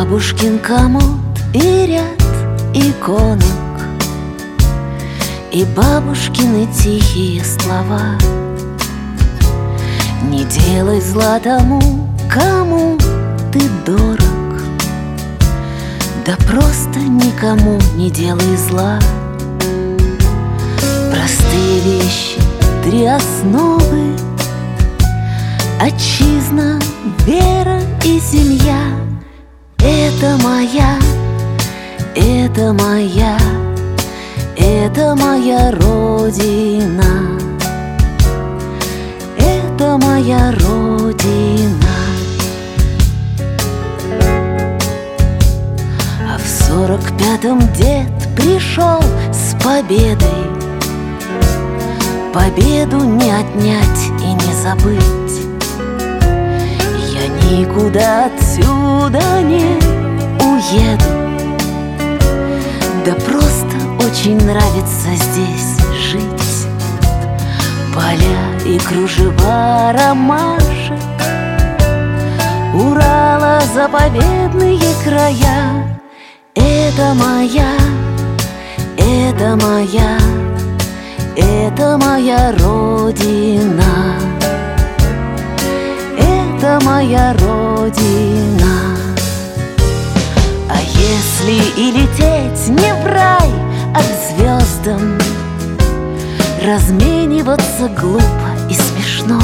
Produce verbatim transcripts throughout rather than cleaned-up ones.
бабушкин комод и ряд иконок, и бабушкины тихие слова. Не делай зла тому, кому ты дорог, да просто никому не делай зла. Простые вещи, три основы: отчизна, вера и семья. Это моя, это моя, это моя Родина, это моя Родина. А в сорок пятом дед пришел с победой. Победу не отнять и не забыть. Я никуда отсюда не уеду, да просто очень нравится здесь жить. Поля и кружева ромашек, Урала заповедные края. Это моя, это моя, это моя Родина, это моя Родина. А если и лететь не в рай, а к звездам, размениваться глупо и смешно.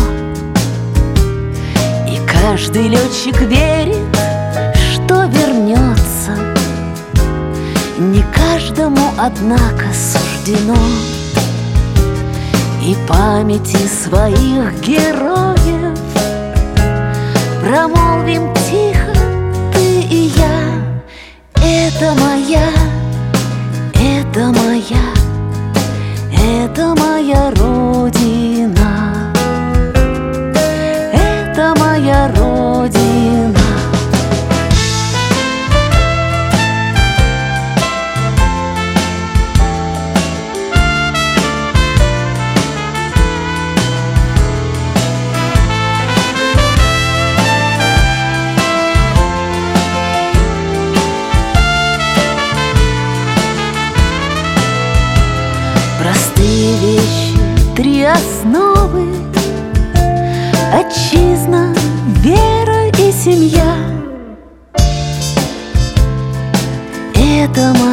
И каждый летчик верит, что вернется. Не каждому, однако, суждено. И памяти своих героев промолвим тихо ты и я. Это моя, это моя, это моя Родина, это моя Родина. Простые вещи, три основы: отчизна, вера и семья. Это